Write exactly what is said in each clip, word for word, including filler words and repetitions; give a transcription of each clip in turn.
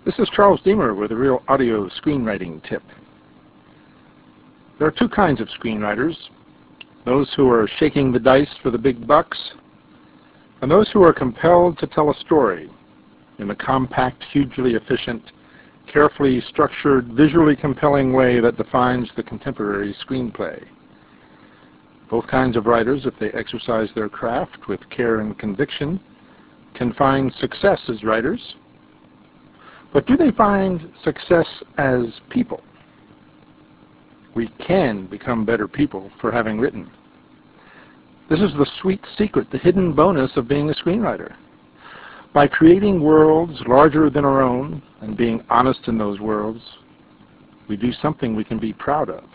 This is Charles Deemer with a Real Audio Screenwriting Tip. There are two kinds of screenwriters, those who are shaking the dice for the big bucks, and those who are compelled to tell a story in a compact, hugely efficient, carefully structured, visually compelling way that defines the contemporary screenplay. Both kinds of writers, if they exercise their craft with care and conviction, can find success as writers. But do they find success as people? We can become better people for having written. This is the sweet secret, the hidden bonus of being a screenwriter. By creating worlds larger than our own and being honest in those worlds, we do something we can be proud of.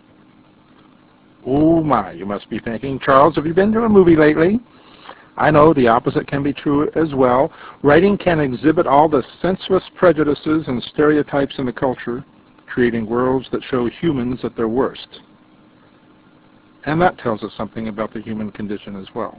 Oh my, you must be thinking, Charles, have you been to a movie lately? I know the opposite can be true as well. Writing can exhibit all the senseless prejudices and stereotypes in the culture, creating worlds that show humans at their worst. And that tells us something about the human condition as well.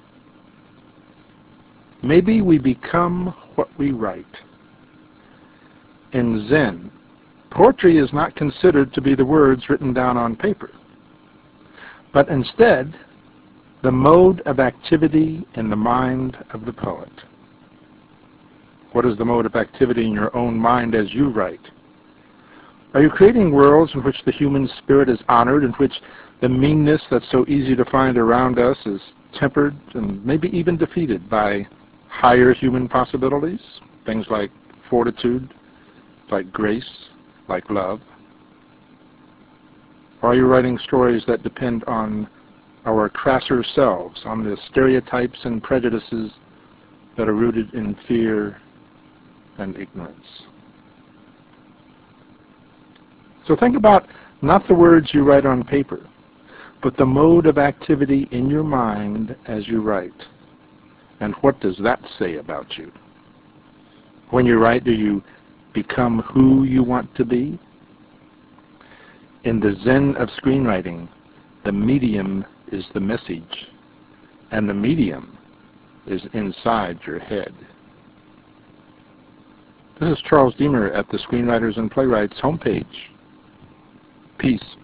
Maybe we become what we write. In Zen, poetry is not considered to be the words written down on paper, but instead the mode of activity in the mind of the poet. What is the mode of activity in your own mind as you write? Are you creating worlds in which the human spirit is honored, in which the meanness that's so easy to find around us is tempered and maybe even defeated by higher human possibilities? Things like fortitude, like grace, like love? Or are you writing stories that depend on our crasser selves, on the stereotypes and prejudices that are rooted in fear and ignorance? So think about not the words you write on paper, but the mode of activity in your mind as you write. And what does that say about you? When you write, do you become who you want to be? In the Zen of screenwriting, the medium is the message, and the medium is inside your head. This is Charles Deemer at the Screenwriters and Playwrights homepage. Peace.